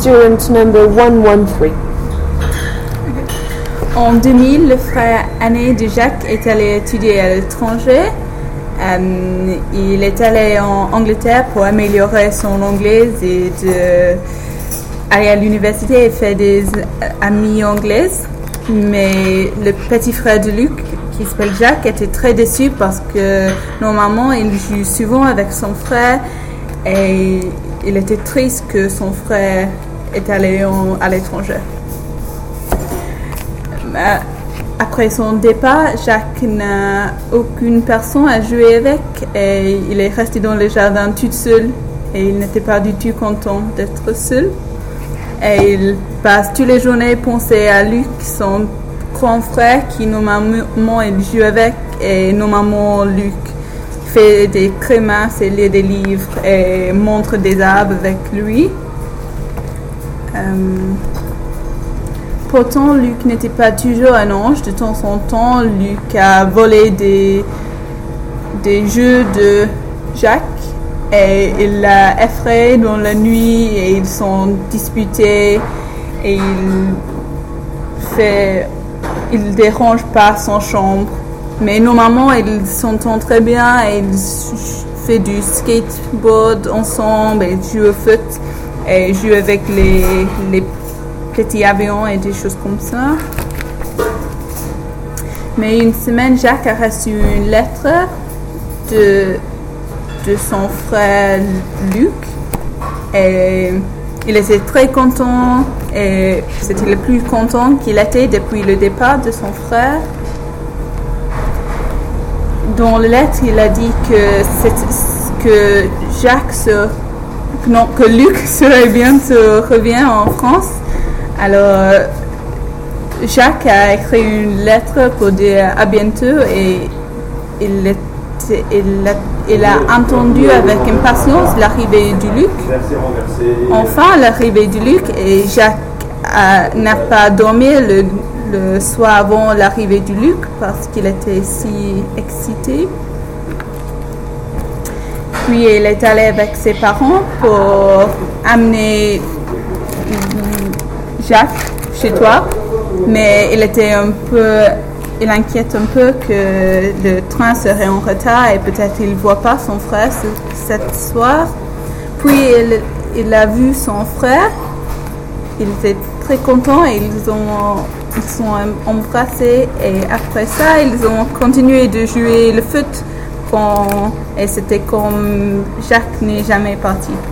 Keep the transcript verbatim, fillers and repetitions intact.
student number one one three. En deux mille, le frère aîné de Jacques est allé étudier à l'étranger. Euh, il est allé en Angleterre pour améliorer son anglais et de aller à l'université et faire des amis anglaises. Mais le petit frère de Luc, qui s'appelle Jacques, était très déçu parce que normalement il joue souvent avec son frère et il était triste que son frère est allé en, à l'étranger. Après son départ, Jacques n'a aucune personne à jouer avec et il est resté dans le jardin tout seul et il n'était pas du tout content d'être seul. Et il passe toutes les journées à penser à Luc, son grand frère qui normalement il joue avec et normalement Luc fait des grimaces et lit des livres et montre des arbres avec lui. Euh, Pourtant, Luc n'était pas toujours un ange. De temps en temps, Luc a volé des, des jeux de Jacques et il l'a effrayé dans la nuit et ils sont disputés et il fait, il dérange pas son chambre. Mais normalement, ils s'entendent très bien et ils font du skateboard ensemble et jouent au foot et jouent avec les, les petits avions et des choses comme ça. Mais une semaine, Jacques a reçu une lettre de, de son frère Luc et il était très content et c'était le plus content qu'il était depuis le départ de son frère. Dans la lettre, il a dit que, que Jacques se, non, que Luc serait bientôt revient en France. Alors, Jacques a écrit une lettre pour dire à bientôt et il, était, il, a, il a entendu avec impatience l'arrivée du Luc. Enfin, l'arrivée du Luc et Jacques a, n'a pas dormi le, le soir avant l'arrivée du Luc parce qu'il était si excité. Puis il est allé avec ses parents pour amener Jacques chez toi, mais il était un peu, il inquiète un peu que le train serait en retard et peut-être il ne voit pas son frère ce, ce soir. Puis il, il a vu son frère, il était très content et ils ont, ils sont embrassés et après ça ils ont continué de jouer le foot quand, et c'était comme Jacques n'est jamais parti.